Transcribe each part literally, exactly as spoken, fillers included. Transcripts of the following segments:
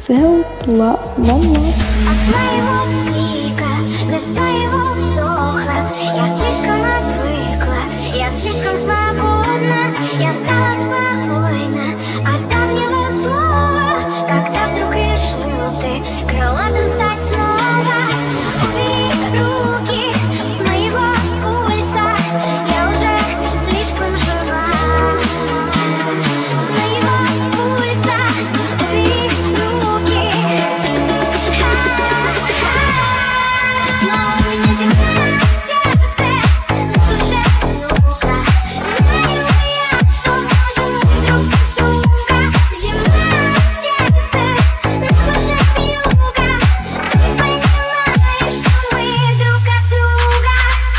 Self Love One Love. От твоего вскрика, без твоего вздоха я слишком отвыкла, я слишком свободна, я стала спокойна от давнего слова, когда вдруг решил ты крылатым стать снова. Убери руки с моего пульса, я уже слишком жива. С моего пульса убери руки. Но у меня земля в сердце, на душе юга. Знаю я, что можем мы друг без друга. Земля в сердце, на душе юга. Ты понимаешь, что мы друг от друга.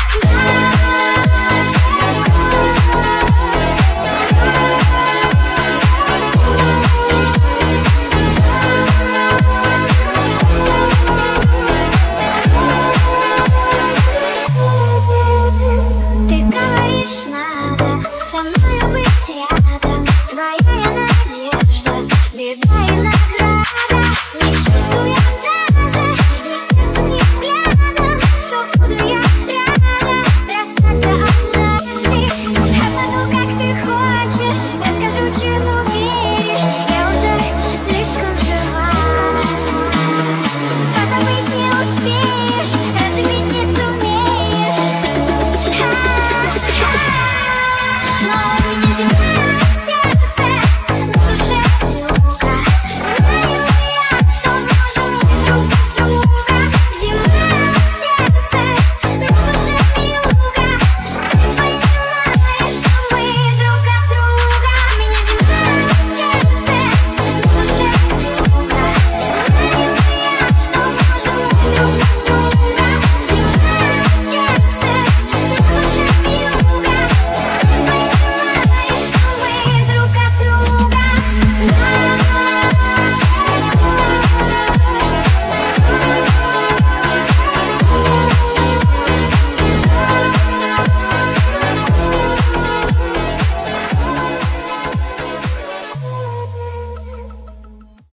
Ты говоришь, надо со мною быть рядом. Твоя я надежда, беда